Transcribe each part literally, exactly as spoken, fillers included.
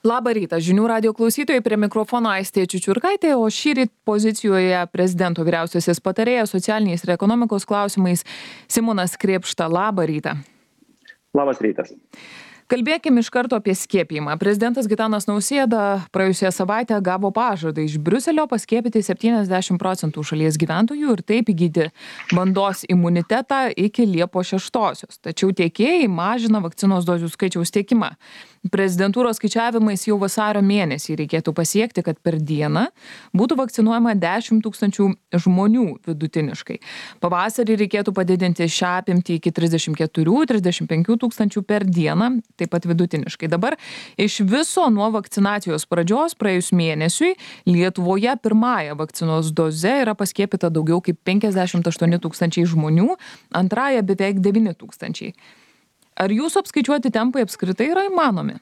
Labą rytą, žinių radijo klausytojai, prie mikrofono Aistė Čiučiurkaitė, o šįryt pozicijoje prezidento vyriausiasis patarėjas socialiniais ir ekonomikos klausimais Simonas Krėpšta. Labą rytą. Labas rytas. Kalbėkime iš karto apie skiepijimą. Prezidentas Gitanas Nausėda praėjusią savaitę gavo pažadą iš Briuselio paskiepyti septyniasdešimt procentų šalies gyventojų ir taip įgyti bandos imunitetą iki Liepos šeštosios. Tačiau tiekėjai mažina vakcinos dozių skaičiaus tiekimą. Prezidentūros skaičiavimais jau vasario mėnesį reikėtų pasiekti, kad per dieną būtų vakcinuojama dešimt tūkstančių žmonių vidutiniškai. Pavasarį reikėtų padidinti šią apimtį iki trisdešimt keturių trisdešimt penkių tūkstančių per dieną, taip pat vidutiniškai. Dabar iš viso nuo vakcinacijos pradžios praėjus mėnesiui Lietuvoje pirmąją vakcinos doze yra paskiepyta daugiau kaip penkiasdešimt aštuoni tūkstančiai žmonių, antrąją beveik devyni tūkstančiai. Ar jūsų apskaičiuoti tempai apskritai yra įmanomi?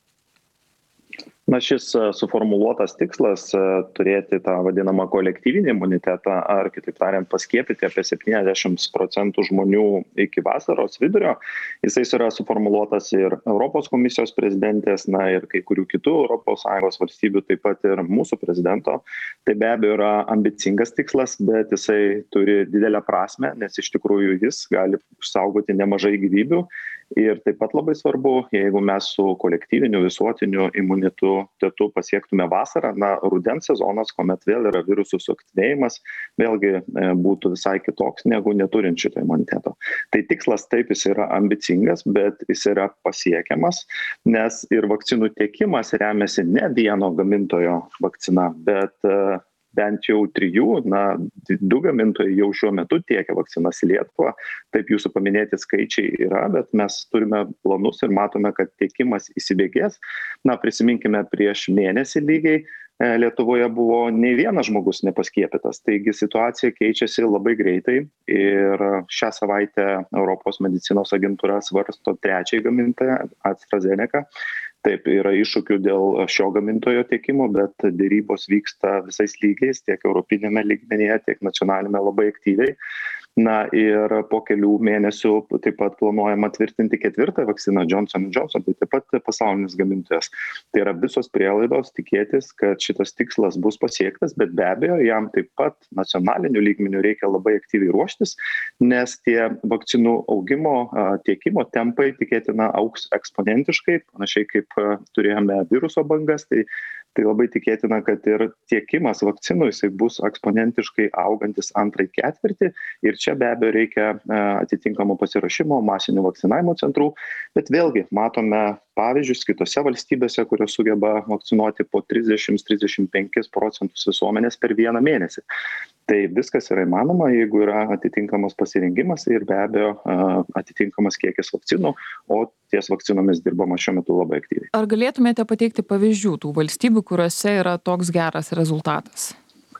Na, šis suformuluotas tikslas turėti tą vadinamą kolektyvinį imunitetą, ar kitaip tariant paskiepyti apie septyniasdešimt procentų žmonių iki vasaros vidurio, jisai yra suformuluotas ir Europos komisijos prezidentės, na ir kai kurių kitų Europos Sąjungos valstybių, taip pat ir mūsų prezidento. Tai be abejo yra ambicingas tikslas, bet jisai turi didelę prasmę, nes iš tikrųjų jis gali išsaugoti nemažai gyvybių. Ir taip pat labai svarbu, jeigu mes su kolektyviniu visuotiniu imunitetu pasiektume vasarą, na, rudens sezonas, kuomet vėl yra virusų suaktyvėjimas, vėlgi būtų visai kitoks negu neturint šito imuniteto. Tai tikslas taip, jis yra ambicingas, bet jis yra pasiekiamas, nes ir vakcinų tiekimas remiasi ne vieno gamintojo vakcina, bet bent jau trijų, na, du gamintojai jau šiuo metu tiekia vakcinas į Lietuvą. Taip jūsų paminėti skaičiai yra, bet mes turime planus ir matome, kad tiekimas įsibėgės. Na, prisiminkime, prieš mėnesį lygiai Lietuvoje buvo nei vienas žmogus nepaskiepytas. Taigi situacija keičiasi labai greitai ir šią savaitę Europos medicinos agentūra svarsto trečiąjį gamintoją AstraZeneca. Taip, yra iššūkių dėl šio gamintojo tiekimo, bet dėrybos vyksta visais lygiais, tiek europinėme lygmenyje, tiek nacionalinėme labai aktyviai. Na ir po kelių mėnesių taip pat planuojama tvirtinti ketvirtą vakciną Johnson and Johnson, tai taip pat pasaulinis gamintojas. Tai yra visos prielaidos tikėtis, kad šitas tikslas bus pasiektas, bet be abejo, jam taip pat nacionaliniu lygmeniu reikia labai aktyviai ruoštis, nes tie vakcinų augimo tiekimo tempai tikėtina augs eksponentiškai, panašiai kaip turėjome viruso bangas, tai Tai labai tikėtina, kad ir tiekimas vakcinų jisai bus eksponentiškai augantis antrąjį ketvirtį ir čia be abejo reikia atitinkamo pasiruošimo, masinių vakcinavimo centrų, bet vėlgi matome pavyzdžius kitose valstybėse, kurios sugeba vakcinuoti po trisdešimt trisdešimt penkis procentus visuomenės per vieną mėnesį. Tai viskas yra įmanoma, jeigu yra atitinkamas pasirengimas ir be abejo atitinkamas kiekis vakcinų, o ties vakcinomis dirbama šiuo metu labai aktyviai. Ar galėtumėte pateikti pavyzdžių tų valstybių, kuriuose yra toks geras rezultatas?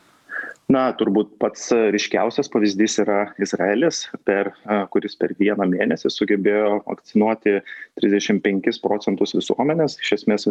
Na, turbūt pats ryškiausias pavyzdys yra Izraelis, per, kuris per vieną mėnesį sugebėjo vakcinuoti trisdešimt penkis procentus visuomenės, iš esmės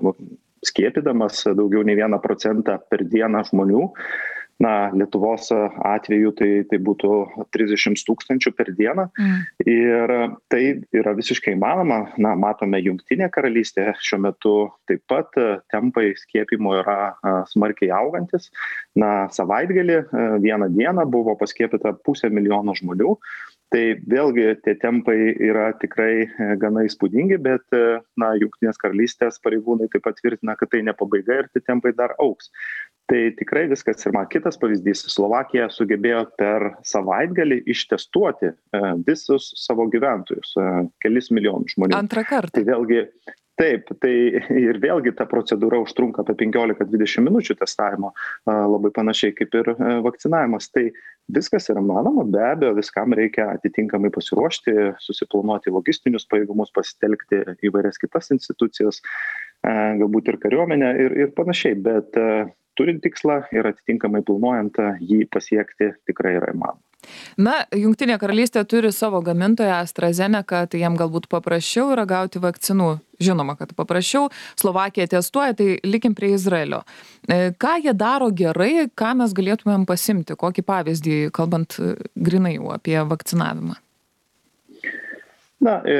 skiepydamas daugiau nei vieną procentą per dieną žmonių. Na, Lietuvos atveju tai, tai būtų trisdešimt tūkstančių per dieną mm. ir tai yra visiškai įmanoma. Na, matome Jungtinė karalystė šiuo metu taip pat tempai skiepimo yra smarkiai augantis. Na, savaitgalį vieną dieną buvo paskiepyta pusę milijono žmonių. Tai vėlgi tie tempai yra tikrai gana įspūdingi, bet na, Jungtinės karalystės pareigūnai taip pat tvirtina, kad tai ne pabaiga ir tie tempai dar augs. Tai tikrai viskas ir man kitas pavyzdys. Slovakija sugebėjo per savaitgalį ištestuoti visus savo gyventojus, kelis milijonus žmonių. Antrą kartą. Tai vėlgi, taip, tai ir vėlgi ta procedūra užtrunka apie penkiolika dvidešimt minučių testavimo, labai panašiai kaip ir vakcinavimas. Tai viskas yra manoma, be abejo, viskam reikia atitinkamai pasiruošti, susiplanuoti logistinius pajėgumus, pasitelkti įvairias kitas institucijas, galbūt ir kariuomenę ir, ir panašiai, bet turint tikslą ir atitinkamai planuojant jį pasiekti tikrai yra įmanoma. Na, Jungtinė karalystė turi savo gamintoją AstraZeneca, tai jam galbūt paprasčiau yra gauti vakcinų. Žinoma, kad paprasčiau. Slovakija testuoja, tai likim prie Izraelio. Ką jie daro gerai, ką mes galėtumėm pasimti? Kokį pavyzdį, kalbant grinai jau apie vakcinavimą? Na,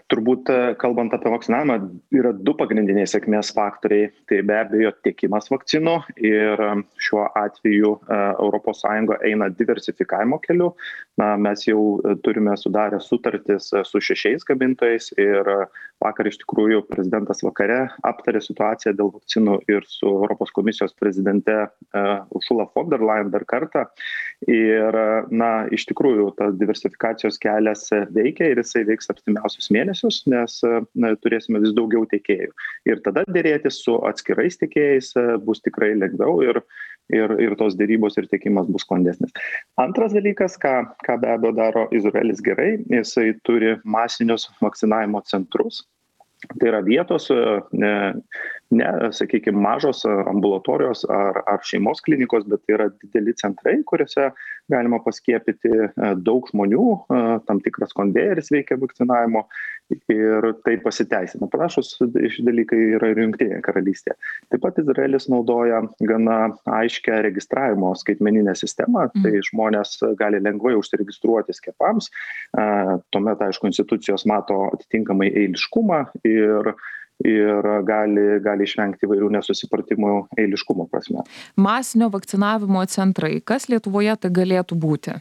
Turbūt kalbant apie vakcinavimą, yra du pagrindiniai sėkmės faktoriai. Tai be abejo tiekimas vakcinų ir šiuo atveju Europos Sąjunga eina diversifikavimo keliu. Na, mes jau turime sudarę sutartis su šešiais gamintojais ir vakar iš tikrųjų prezidentas vakare aptarė situaciją dėl vakcinų ir su Europos komisijos prezidente Ursula von der Leyen dar kartą. Ir na, iš tikrųjų tas diversifikacijos kelias veikia ir jisai veiks artimiausius mėnesius, nes na, turėsime vis daugiau tiekėjų. Ir tada dėrėtis su atskirais tiekėjais bus tikrai lengviau ir, ir, ir tos dėrybos ir tiekimas bus sklandesnis. Antras dalykas, ką, ką be abejo daro Izraelis gerai, jisai turi masinius vakcinavimo centrus. Tai yra vietos, ne, ne sakykime, mažos ambulatorijos ar, ar šeimos klinikos, bet tai yra dideli centrai, kuriuose galima paskiepyti daug žmonių, tam tikras konvejeris veikia vakcinavimo ir tai pasiteisina. Panašus dalykai yra ir Jungtinėje karalystėje. Taip pat Izraelis naudoja gana aiškę registravimo skaitmeninę sistemą, tai žmonės gali lengvai užsiregistruoti skiepams, tuomet, aišku, institucijos mato atitinkamai eiliškumą ir ir gali, gali išvengti įvairių nesusipratimų eiliškumo prasme. Masinio vakcinavimo centrai. Kas Lietuvoje tai galėtų būti?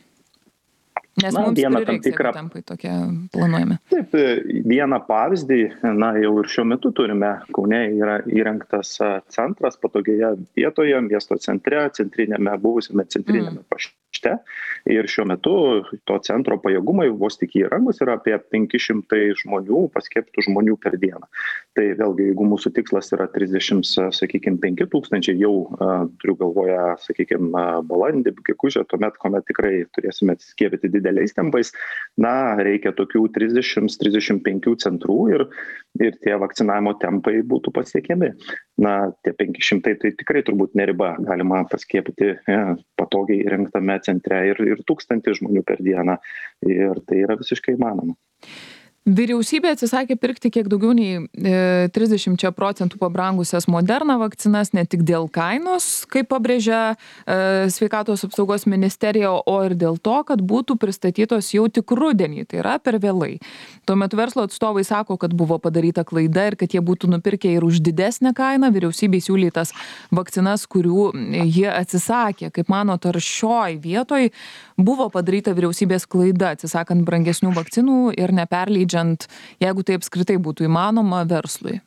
Nes na, mums prireiks, tikrą... jeigu tempai tokie planuojami. Taip, vieną pavyzdį, na, jau ir šiuo metu turime. Kaune yra įrengtas centras patogioje vietoje, miesto centre, centrinėme, buvusiame centrinėme mm. pašte. Ir šiuo metu to centro pajėgumai vos tik įrangus yra apie penki šimtai žmonių, paskiepytų žmonių per dieną. Tai vėlgi, jeigu mūsų tikslas yra trisdešimt, sakykime, penki tūkstančiai, jau uh, turiu galvoje, sakykime, balandį, gegužę, tuomet, kuomet tikrai turėsime skiepyti dideliais tempais, na, reikia tokių trisdešimt trisdešimt penki centrų ir, ir tie vakcinavimo tempai būtų pasiekiami. Na, tie penki šimtai tai tikrai turbūt ne riba, galima paskiepyti ja, patogiai įrengtame centre ir, ir tūkstantį žmonių per dieną ir tai yra visiškai įmanoma. Vyriausybė atsisakė pirkti kiek daugiau nei trisdešimt procentų pabrangusias Moderna vakcinas ne tik dėl kainos, kaip pabrėžia Sveikatos apsaugos ministerija, o ir dėl to, kad būtų pristatytos jau tik rudenį, tai yra per vėlai. Tuomet verslo atstovai sako, kad buvo padaryta klaida ir kad jie būtų nupirkę ir už didesnę kainą vyriausybei siūlytas vakcinas, kurių jie atsisakė. Kaip manot, ar šioj vietoj buvo padaryta vyriausybės klaida, atsisakant brangesnių vakcinų ir neperleidžiant, jeigu tai apskritai būtų įmanoma, verslui?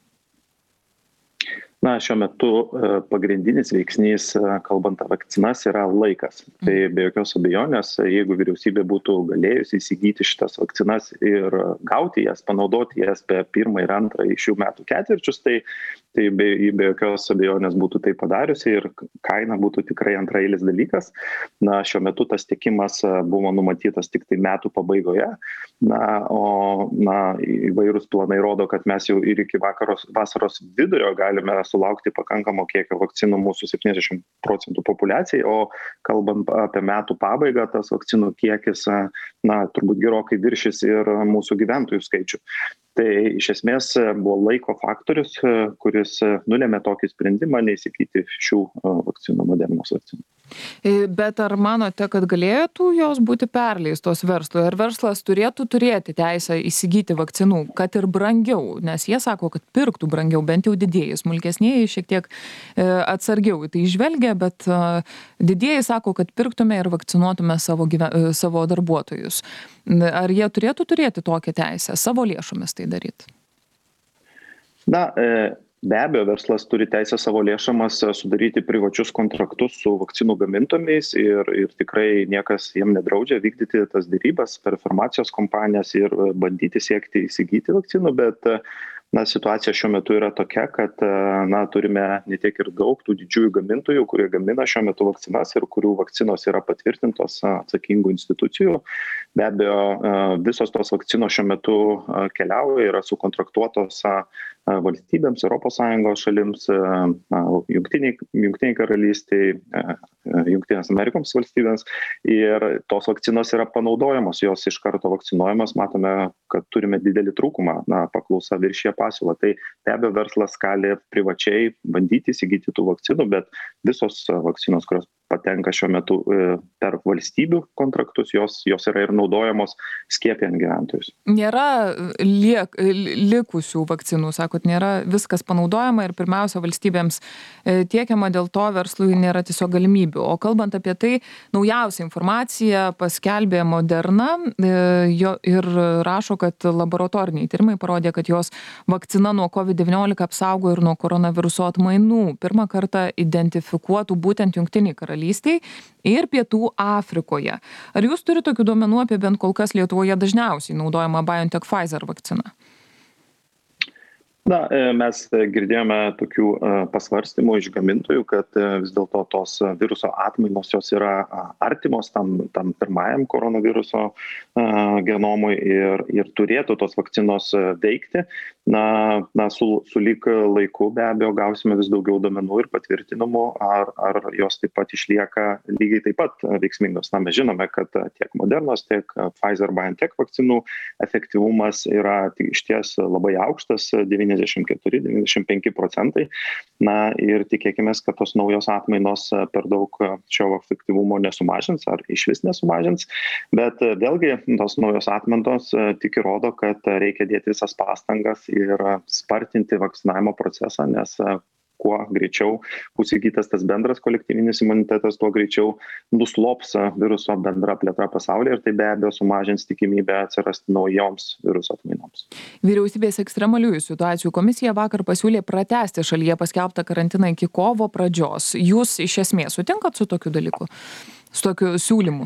Na, šiuo metu pagrindinis veiksnys, kalbant apie vakcinas, yra laikas. Tai be jokios abejonės, jeigu vyriausybė būtų galėjusi įsigyti šitas vakcinas ir gauti jas, panaudoti jas per pirmą ir antrą šių metų ketvirčius, tai, tai be, be jokios abejonės būtų tai padariusi ir kaina būtų tikrai antraeilis dalykas. Na, šiuo metu tas tiekimas buvo numatytas tik tai metų pabaigoje. Na, o na, įvairūs planai rodo, kad mes jau ir iki vakaros, vasaros vidurio galime sulaukti pakankamo kiekio vakcinų mūsų septyniasdešimt procentų populiacijai, o kalbant apie metų pabaigą, tas vakcinų kiekis, na, turbūt gerokai viršys ir mūsų gyventojų skaičių. Tai iš esmės buvo laiko faktorius, kuris nulėmė tokį sprendimą neįsigyti šių vakcinų, Modernos vakcinų. Bet ar manote, kad galėtų jos būti perleistos verslui? Ar verslas turėtų turėti teisę įsigyti vakcinų, kad ir brangiau? Nes jie sako, kad pirktų brangiau, bent jau didieji. Smulkesnieji šiek tiek atsargiau į tai žvelgia, bet didieji sako, kad pirktume ir vakcinuotume savo, gyven... savo darbuotojus. Ar jie turėtų turėti tokią teisę, savo lėšomis tai daryti? Na, e... Be abejo, verslas turi teisę savo lėšomis sudaryti privačius kontraktus su vakcinų gamintojais ir, ir tikrai niekas jiem nedraudžia vykdyti tas derybas per farmacijos kompanijas ir bandyti siekti įsigyti vakcinų, bet na, situacija šiuo metu yra tokia, kad na, turime ne tiek ir daug tų didžiųjų gamintojų, kurie gamina šiuo metu vakcinas ir kurių vakcinos yra patvirtintos atsakingų institucijų. Be abejo, visos tos vakcinos šiuo metu keliauja, yra sukontraktuotos valstybėms, Europos Sąjungos šalims, Jungtiniai, Jungtiniai karalystiai, Jungtinės Amerikos valstybėms ir tos vakcinos yra panaudojamos, jos iš karto vakcinuojamos, matome, kad turime didelį trūkumą, na, paklausa viršija pasiūlą. Tai be abejo verslas gali privačiai bandyti įsigyti tų vakcinų, bet visos vakcinos, kurios patenka šiuo metu per valstybių kontraktus, jos, jos yra ir naudojamos skiepijant gyventojus. Nėra liek, likusių vakcinų, sakot, nėra viskas panaudojama ir pirmiausia valstybėms tiekiama, dėl to verslui nėra tiesiog galimybių. O kalbant apie tai, naujausia informacija paskelbė Moderna jo, ir rašo, kad laboratoriniai tyrimai parodė, kad jos vakcina nuo kovid devyniolika apsaugo ir nuo koronaviruso atmainų. Pirmą kartą identifikuotų būtent Jungtinėj Karalystėj ir Pietų Afrikoje. Ar jūs turite tokių duomenų apie bent kol kas Lietuvoje dažniausiai naudojama BioNTech Pfizer vakcina? Na, mes girdėjome tokių pasvarstymų iš gamintojų, kad vis dėlto tos viruso atmainos jos yra artimos tam, tam pirmajam koronaviruso genomui ir, ir turėtų tos vakcinos veikti. Na, na su, su lyg laiku be abejo gausime vis daugiau duomenų ir patvirtinimų, ar, ar jos taip pat išlieka lygiai taip pat veiksmingos. Na, mes žinome, kad tiek Modernos, tiek Pfizer BioNTech vakcinų efektyvumas yra išties labai aukštas, devyniasdešimt keturi devyniasdešimt penki procentai. Na ir tikėkime, kad tos naujos atmainos per daug šio efektyvumo nesumažins ar išvis nesumažins. Bet vėlgi tos naujos atmainos tik įrodo, kad reikia dėti visas pastangas ir spartinti vakcinavimo procesą, nes kuo greičiau bus įgytas tas bendras kolektyvinis imunitetas, tuo greičiau nuslops viruso bendra plėtra pasaulyje ir tai be abejo sumažins tikimybę atsirasti naujoms viruso atmainoms. Vyriausybės ekstremaliųjų situacijų komisija vakar pasiūlė pratęsti šalyje paskelbtą karantiną iki kovo pradžios. Jūs iš esmės sutinkat su tokiu dalyku, su tokiu siūlymu?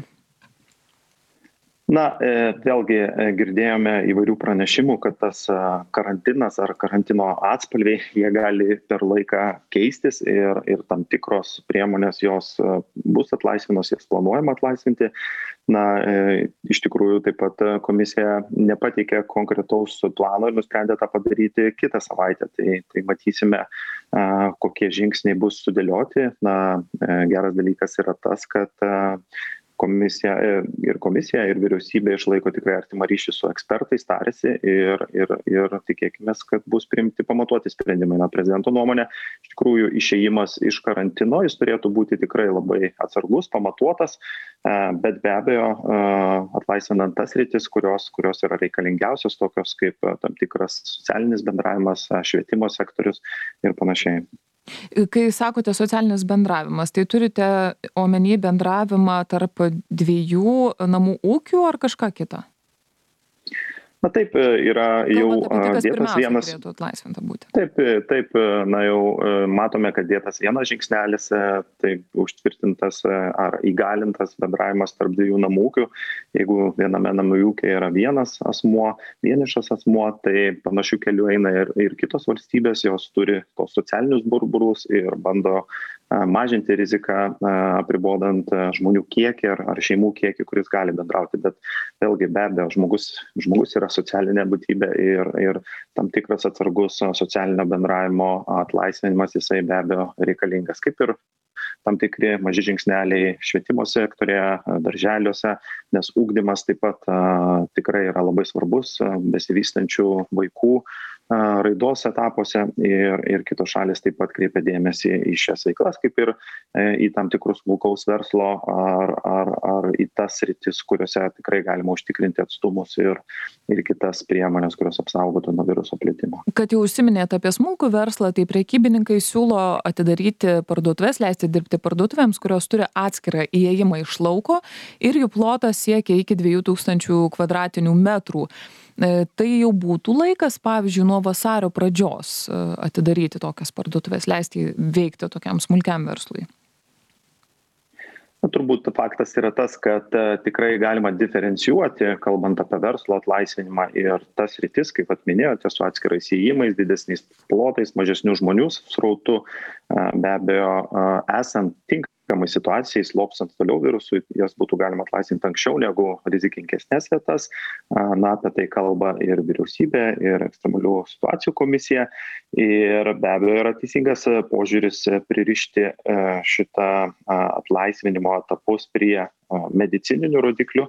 Na, vėlgi girdėjome įvairių pranešimų, kad tas karantinas ar karantino atspalviai, jie gali per laiką keistis ir, ir tam tikros priemonės jos bus atlaisvinos, jas planuojama atlaisvinti. Na, iš tikrųjų taip pat komisija nepateikė konkretaus plano ir nusprendė tą padaryti kitą savaitę. Tai, tai matysime, kokie žingsniai bus sudėlioti. Na, geras dalykas yra tas, kad Komisija ir komisija ir vyriausybė išlaiko tikrai artimą ryšį su ekspertais, tarėsi ir, ir, ir tikėkime, kad bus priimti pamatuoti sprendimai. Na, prezidento nuomonė, iš tikrųjų išėjimas iš karantino, jis turėtų būti tikrai labai atsargus, pamatuotas, bet be abejo atlaisvinant tas rytis, kurios, kurios yra reikalingiausios, tokios kaip tam tikras socialinis bendravimas, švietimo sektorius ir panašiai. Kai sakote socialinis bendravimas, tai turite omeny bendravimą tarp dviejų namų ūkių ar kažką kitą? Na taip, yra jau tai, dėtas vienas. Taip, taip, na jau matome, kad dėtas vienas žingsnelis, taip užtvirtintas ar įgalintas bendravimas tarp dviejų namų ūkių. Jeigu viename namų ūkyje yra vienas asmuo, vienišas asmuo, tai panašių kelių eina ir, ir kitos valstybės, jos turi tos socialinius burburus ir bando mažinti riziką, apribodant žmonių kiekį ar, ar šeimų kiekį, kuris gali bendrauti. Bet vėlgi be abejo, žmogus, žmogus yra socialinė būtybė ir, ir tam tikras atsargus socialinio bendravimo atlaisvinimas jisai be abejo reikalingas. Kaip ir tam tikri maži žingsneliai švietimo sektorėje, darželiuose, nes ugdymas taip pat a, tikrai yra labai svarbus besivystančių vaikų raidos etapuose ir, ir kitos šalis taip pat kreipia dėmesį į šias veiklas, kaip ir į tam tikrus smulkaus verslo ar, ar, ar į tas sritis, kuriuose tikrai galima užtikrinti atstumus ir, ir kitas priemonės, kurios apsaugotų nuo viruso plitimo. Kad jau užsiminėte apie smulkų verslą, tai prekybininkai siūlo atidaryti parduotuves, leisti dirbti parduotuvėms, kurios turi atskirą įėjimą iš lauko ir jų plotas siekia iki dviejų tūkstančių kvadratinių metrų. Tai jau būtų laikas, pavyzdžiui, nuo vasario pradžios atidaryti tokias parduotuvės, leisti veikti tokiam smulkiam verslui? Na, turbūt faktas yra tas, kad tikrai galima diferencijuoti, kalbant apie verslo atlaisvinimą ir tas rytis, kaip atminėjote, su atskirais įėjimais, didesniais plotais, mažesnių žmonių srautų, be abejo, esant tinkamai situacijai, slopstant toliau virusui, jas būtų galima atlaisvinti anksčiau negu rizikingesnės vietas. Na, apie tai kalba ir vyriausybė, ir ekstremalių situacijų komisija. Ir be abejo yra teisingas požiūris pririšti šitą atlaisvinimo etapus prie medicininių rodiklių,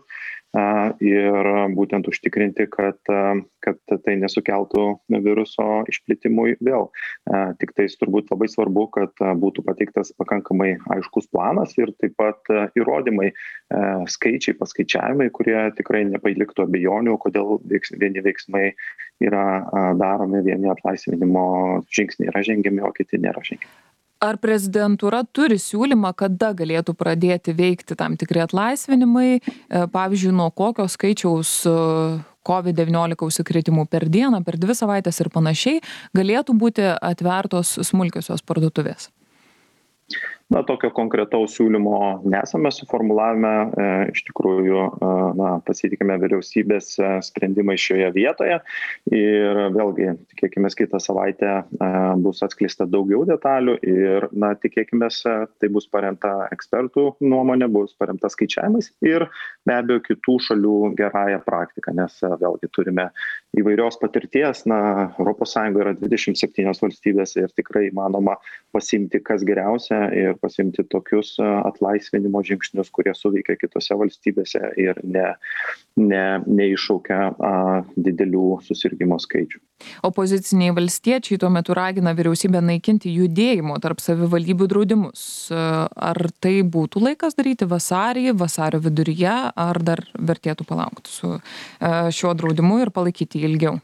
ir būtent užtikrinti, kad, kad tai nesukeltų viruso išplitimui vėl. Tik tais turbūt labai svarbu, kad būtų pateiktas pakankamai aiškus planas ir taip pat įrodymai, skaičiai, paskaičiavimai, kurie tikrai nepaliktų abejonių, kodėl vieni veiksmai yra daromi, vieni atlaisvinimo žingsniai yra žengiami, o kiti nėra žengiami. Ar prezidentūra turi siūlymą, kada galėtų pradėti veikti tam tikri atlaisvinimai, pavyzdžiui, nuo kokio skaičiaus covid devyniolika užsikrėtimų per dieną, per dvi savaitės ir panašiai galėtų būti atvertos smulkiosios parduotuvės? Na, tokio konkretaus siūlymo nesame suformulavę, e, iš tikrųjų, e, na, pasitikime vyriausybės sprendimai šioje vietoje ir vėlgi, tikėkime, kitą savaitę e, bus atskleista daugiau detalių ir, na, tikėkime, tai bus paremta ekspertų nuomonė, bus paremta skaičiavimais ir be abejo kitų šalių gerąją praktiką, nes vėlgi turime įvairios patirties, na, Europos Sąjungoje yra dvidešimt septynios valstybės ir tikrai įmanoma pasimti kas geriausia ir pasimti tokius atlaisvinimo žingsnius, kurie suveikia kitose valstybėse ir ne, ne, neiššaukia a, didelių susirgymo skaičių. Opoziciniai valstiečiai tuo metu ragina vyriausybę naikinti judėjimo tarp savivaldybių draudimus. Ar tai būtų laikas daryti vasarį, vasario viduryje, ar dar vertėtų palaukti su šiuo draudimu ir palaikyti jį ilgiau?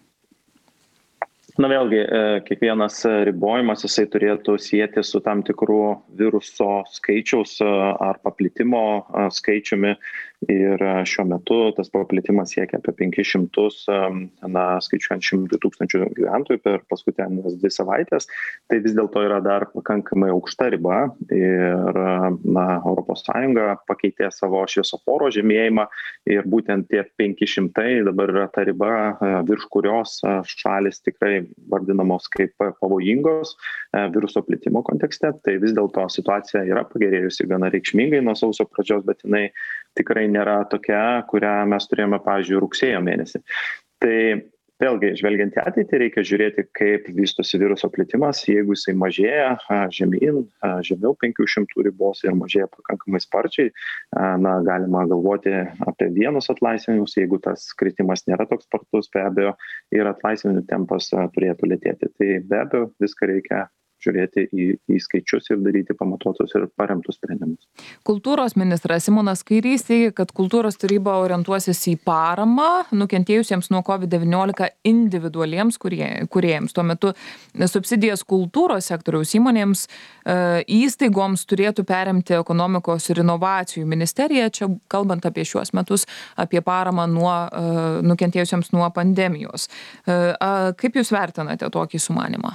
Na vėlgi, kiekvienas ribojimas jisai turėtų sieti su tam tikrų viruso skaičiaus ar paplitimo skaičiumi ir šiuo metu tas paplitimas siekia apie penkis šimtus, na, skaičiuojant šimtą tūkstančių gyventojų per paskutinės dvi savaitės, tai vis dėlto yra dar pakankamai aukšta riba ir, na, Europos Sąjunga pakeitė savo šviesoforo žemėjimą ir būtent tie penki šimtai dabar yra ta riba, virš kurios šalis tikrai vardinamos kaip pavojingos viruso plitimo kontekste, tai vis dėlto situacija yra pagerėjusi gana reikšmingai nuo sausio pradžios, bet jinai tikrai nėra tokia, kurią mes turėjome, pavyzdžiui, rugsėjo mėnesį. Tai vėlgi, žvelgiant į ateitį, reikia žiūrėti, kaip vystosi viruso plitimas. Jeigu jisai mažėja žemyn, žemiau penkių šimtų ribos ir mažėja pakankamai sparčiai, na, galima galvoti apie vienus atlaisvinimus. Jeigu tas kritimas nėra toks spartus, be abejo, ir atlaisvinimų tempas turėtų lėtėti. Tai be abejo, viską reikia žiūrėti į, į skaičius ir daryti pamatuotus ir paremtus sprendimus. Kultūros ministras Simonas Kairys teigia, kad kultūros taryba orientuosis į paramą nukentėjusiems nuo covid devyniolika individualiems kūrėjams. Tuo metu subsidijas kultūros sektoriaus įmonėms, įstaigoms turėtų perimti ekonomikos ir inovacijų ministerija. Čia kalbant apie šiuos metus, apie paramą nuo, nukentėjusiems nuo pandemijos. Kaip Jūs vertinate tokį sumanymą?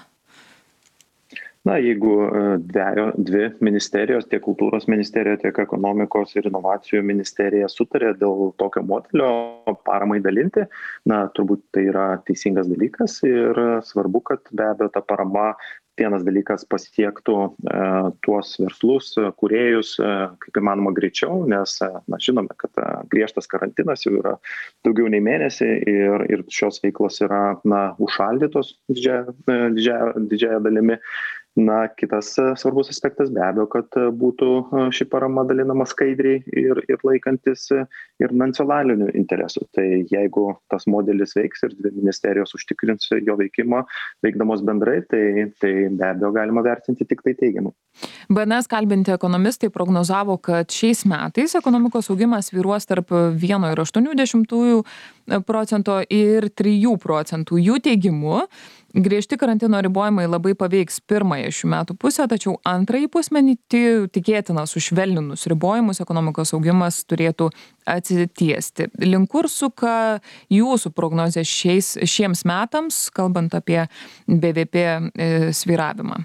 Na, jeigu dviejo, dvi ministerijos, tiek kultūros ministerija, tiek ekonomikos ir inovacijų ministerija sutarė dėl tokio modelio paramai dalinti, na, turbūt tai yra teisingas dalykas ir svarbu, kad be abejo ta parama vienas dalykas pasiektų e, tuos verslus, kūrėjus, e, kaip įmanoma greičiau, nes na, žinome, kad e, griežtas karantinas jau yra daugiau nei mėnesį ir, ir šios veiklos yra na, užšaldytos didžiąją didžia, didžia dalimi. Na, kitas svarbus aspektas be abejo, kad būtų ši parama dalinama skaidriai ir, ir laikantis ir nacionalinių interesų. Tai jeigu tas modelis veiks ir dvi ministerijos užtikrins jo veikimą, veikdamos bendrai, tai, tai be abejo galima vertinti tik tai teigiamai. B N S kalbinti ekonomistai prognozavo, kad šiais metais ekonomikos augimas vyruos tarp vieno ir aštuonių dešimtųjų procento ir trijų procentų. Jų teigimu, griežti karantino ribojimai labai paveiks pirmąją šių metų pusę, tačiau antrąjį pusmetį tikėtina sušvelninus ribojimus ekonomikos augimas turėtų atsitiesti. Link kur suka jūsų prognozė šiais, šiems metams, kalbant apie B V P svyravimą?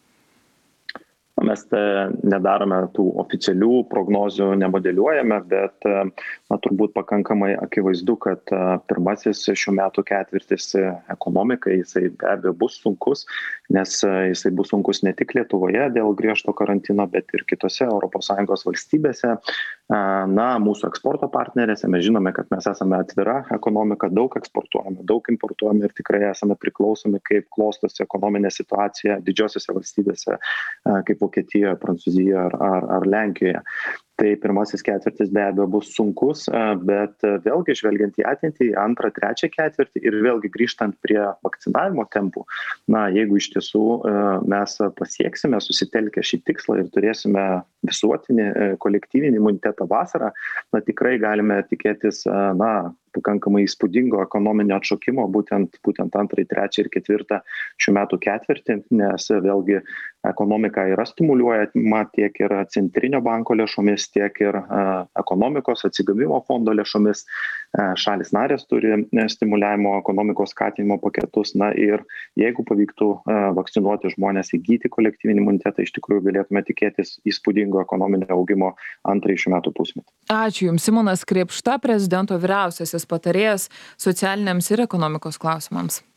Mes nedarome tų oficialių prognozių, nemodeliuojame, bet na, turbūt pakankamai akivaizdu, kad pirmasis šių metų ketvirtis ekonomikai jisai be abejo bus sunkus, nes jisai bus sunkus ne tik Lietuvoje dėl griežto karantino, bet ir kitose Europos Sąjungos valstybėse. Na, mūsų eksporto partnerėse mes žinome, kad mes esame atvira ekonomika, daug eksportuojame, daug importuojame ir tikrai esame priklausomi, kaip klostosi ekonominė situacija didžiosiose valstybėse, kaip Vokietijoje, Prancūzijoje ar, ar, ar Lenkijoje. Tai pirmasis ketvirtis be abejo bus sunkus, bet vėlgi žvelgiant į ateitį, antrą, trečią ketvirtį ir vėlgi grįžtant prie vakcinavimo tempų, na, jeigu iš tiesų mes pasieksime susitelkę šį tikslą ir turėsime visuotinį kolektyvinį imunitetą vasarą, na, tikrai galime tikėtis, na, pakankamai įspūdingo ekonominio atšokimo būtent, būtent antrąjį, trečią ir ketvirtą šių metų ketvirtį, nes vėlgi ekonomika yra stimuliuojama tiek ir centrinio banko lėšomis, tiek ir a, ekonomikos atsigavimo fondo lėšomis. A, šalis narės turi stimuliavimo ekonomikos skatinimo paketus. Na ir jeigu pavyktų a, vakcinuoti žmonės, įgyti kolektyvinį imunitetą, iš tikrųjų galėtume tikėtis įspūdingo ekonominio augimo antrąjį šių metų pusmetį. Ačiū Jums, Simonas Krėpšta, prezidento vyriausiasis patarėjas socialiniams ir ekonomikos klausimams.